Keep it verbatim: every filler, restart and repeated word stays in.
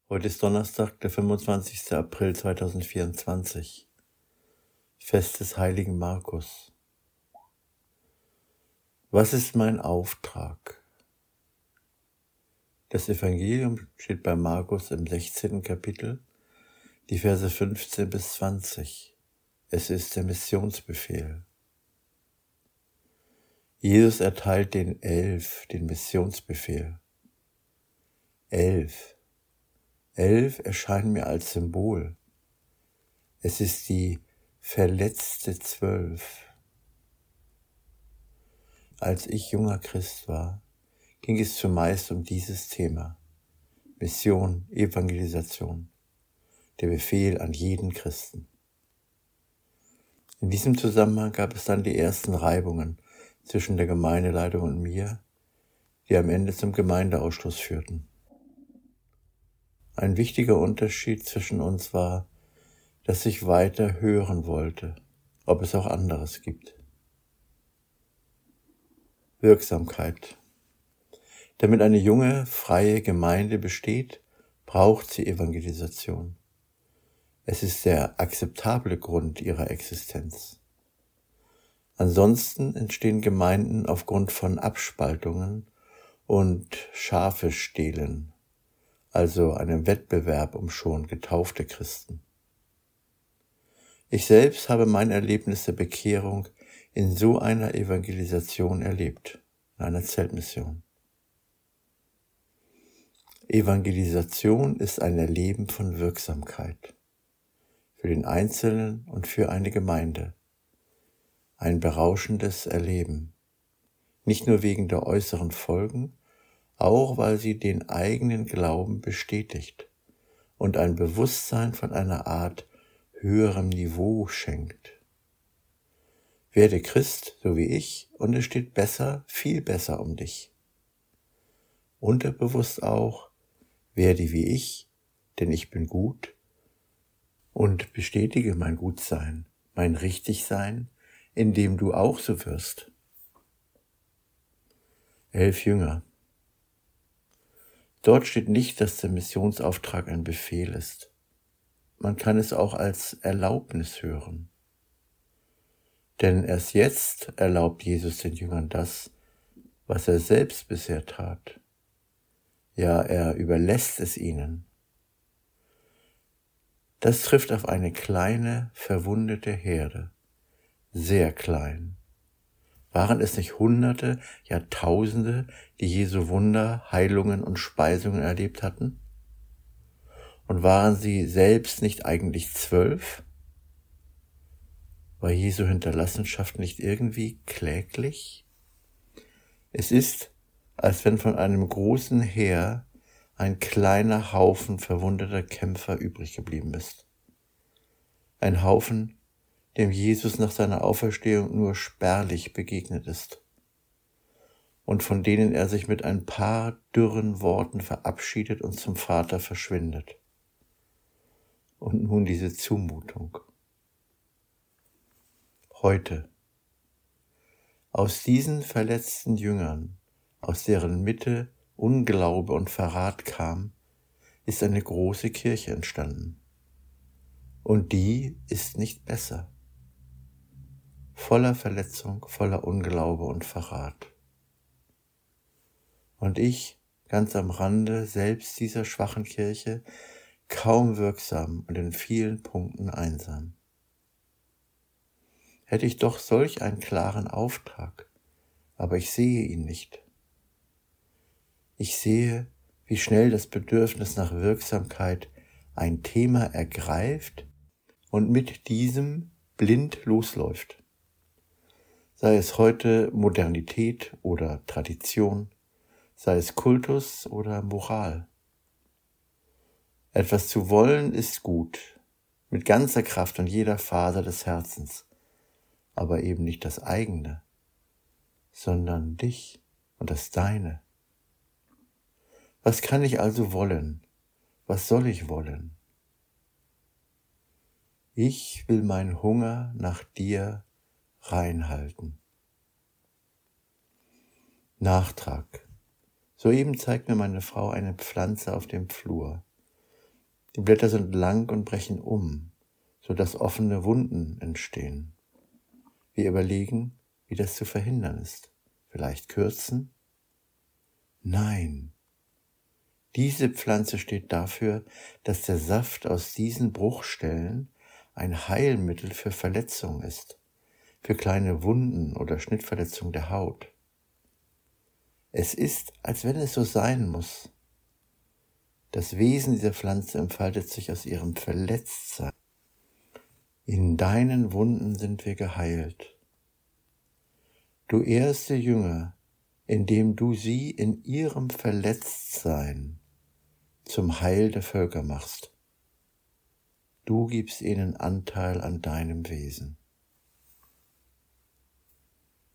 Heute ist Donnerstag, der fünfundzwanzigster April zweitausendvierundzwanzig, Fest des heiligen Markus. Was ist mein Auftrag? Das Evangelium steht bei Markus im sechzehnten Kapitel, die Verse fünfzehn bis zwanzig. Es ist der Missionsbefehl. Jesus erteilt den Elf den Missionsbefehl. Elf. Elf erscheinen mir als Symbol. Es ist die verletzte Zwölf. Als ich junger Christ war, ging es zumeist um dieses Thema. Mission, Evangelisation, der Befehl an jeden Christen. In diesem Zusammenhang gab es dann die ersten Reibungen zwischen der Gemeindeleitung und mir, die am Ende zum Gemeindeausschluss führten. Ein wichtiger Unterschied zwischen uns war, dass ich weiter hören wollte, ob es auch anderes gibt. Wirksamkeit. Damit eine junge, freie Gemeinde besteht, braucht sie Evangelisation. Es ist der akzeptable Grund ihrer Existenz. Ansonsten entstehen Gemeinden aufgrund von Abspaltungen und Schafestehlen, also einem Wettbewerb um schon getaufte Christen. Ich selbst habe mein Erlebnis der Bekehrung in so einer Evangelisation erlebt, in einer Zeltmission. Evangelisation ist ein Erleben von Wirksamkeit für den Einzelnen und für eine Gemeinde. Ein berauschendes Erleben, nicht nur wegen der äußeren Folgen, auch weil sie den eigenen Glauben bestätigt und ein Bewusstsein von einer Art höherem Niveau schenkt. Werde Christ, so wie ich, und es steht besser, viel besser um dich. Unterbewusst auch, werde wie ich, denn ich bin gut, und bestätige mein Gutsein, mein Richtigsein, indem du auch so wirst. Elf Jünger. Dort steht nicht, dass der Missionsauftrag ein Befehl ist. Man kann es auch als Erlaubnis hören. Denn erst jetzt erlaubt Jesus den Jüngern das, was er selbst bisher tat. Ja, er überlässt es ihnen. Das trifft auf eine kleine, verwundete Herde. Sehr klein. Waren es nicht Hunderte, ja Tausende, die Jesu Wunder, Heilungen und Speisungen erlebt hatten? Und waren sie selbst nicht eigentlich zwölf? War Jesu Hinterlassenschaft nicht irgendwie kläglich? Es ist, als wenn von einem großen Heer ein kleiner Haufen verwundeter Kämpfer übrig geblieben ist. Ein Haufen, dem Jesus nach seiner Auferstehung nur spärlich begegnet ist und von denen er sich mit ein paar dürren Worten verabschiedet und zum Vater verschwindet. Und nun diese Zumutung. Heute. Aus diesen verletzten Jüngern, aus deren Mitte Unglaube und Verrat kam, ist eine große Kirche entstanden. Und die ist nicht besser. Voller Verletzung, voller Unglaube und Verrat. Und ich, ganz am Rande selbst dieser schwachen Kirche, kaum wirksam und in vielen Punkten einsam. Hätte ich doch solch einen klaren Auftrag, aber ich sehe ihn nicht. Ich sehe, wie schnell das Bedürfnis nach Wirksamkeit ein Thema ergreift und mit diesem blind losläuft. Sei es heute Modernität oder Tradition, sei es Kultus oder Moral. Etwas zu wollen ist gut, mit ganzer Kraft und jeder Faser des Herzens, aber eben nicht das eigene, sondern dich und das Deine. Was kann ich also wollen? Was soll ich wollen? Ich will meinen Hunger nach dir reinhalten. Nachtrag. Soeben zeigt mir meine Frau eine Pflanze auf dem Flur. Die Blätter sind lang und brechen um, so dass offene Wunden entstehen. Wir überlegen, wie das zu verhindern ist. Vielleicht kürzen? Nein. Diese Pflanze steht dafür, dass der Saft aus diesen Bruchstellen ein Heilmittel für Verletzungen ist, für kleine Wunden oder Schnittverletzungen der Haut. Es ist, als wenn es so sein muss. Das Wesen dieser Pflanze entfaltet sich aus ihrem Verletztsein. In deinen Wunden sind wir geheilt. Du erste Jünger, indem du sie in ihrem Verletztsein zum Heil der Völker machst. Du gibst ihnen Anteil an deinem Wesen.